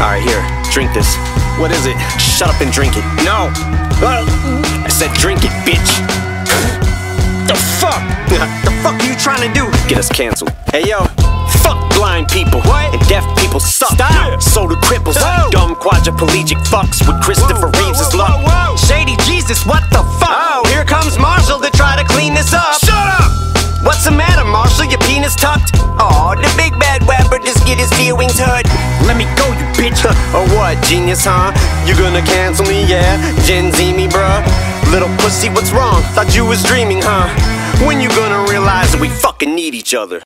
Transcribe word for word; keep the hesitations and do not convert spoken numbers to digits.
Alright, here, drink this. What is it? Shut up and drink it. No! I said drink it, bitch! The fuck? The fuck are you trying to do? Get us canceled. Hey yo, fuck blind people. What? And deaf people suck. Stop! So do cripples. Whoa. Dumb quadriplegic fucks with Christopher whoa, Reeves' whoa, luck. Whoa, whoa. Shady Jesus, what the fuck? Oh, here comes Marshall to try to clean this up. Shut up! What's the matter, Marshall? Your penis tucked? Aw, the big bad rapper just get his feelings hurt. Let me go, you bitch. Or what, genius, huh? You gonna cancel me, yeah? Gen Z me, bruh? Little pussy, what's wrong? Thought you was dreaming, huh? When you gonna realize that we fucking need each other?